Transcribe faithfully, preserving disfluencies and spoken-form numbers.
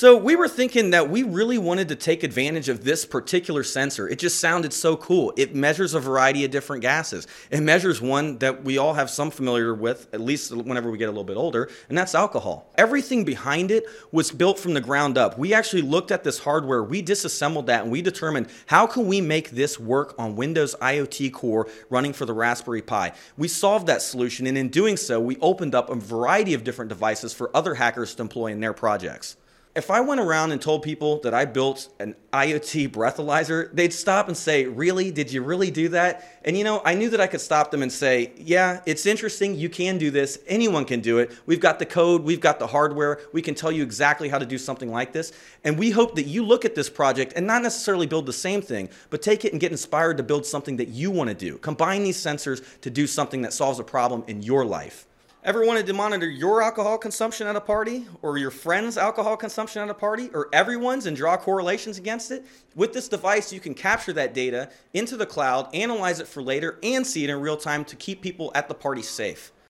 So we were thinking that we really wanted to take advantage of this particular sensor. It just sounded so cool. It measures a variety of different gases. It measures one that we all have some familiar with, at least whenever we get a little bit older, and that's alcohol. Everything behind it was built from the ground up. We actually looked at this hardware, we disassembled that, and we determined how can we make this work on Windows IoT Core running for the Raspberry Pi. We solved that solution, and in doing so, we opened up a variety of different devices for other hackers to employ in their projects. If I went around and told people that I built an IoT breathalyzer, they'd stop and say, really? Did you really do that? And you know, I knew that I could stop them and say, yeah, it's interesting. You can do this. Anyone can do it. We've got the code. We've got the hardware. We can tell you exactly how to do something like this. And we hope that you look at this project and not necessarily build the same thing, but take it and get inspired to build something that you want to do. Combine these sensors to do something that solves a problem in your life. Ever wanted to monitor your alcohol consumption at a party, or your friend's alcohol consumption at a party, or everyone's, and draw correlations against it? With this device, you can capture that data into the cloud, analyze it for later, and see it in real time to keep people at the party safe.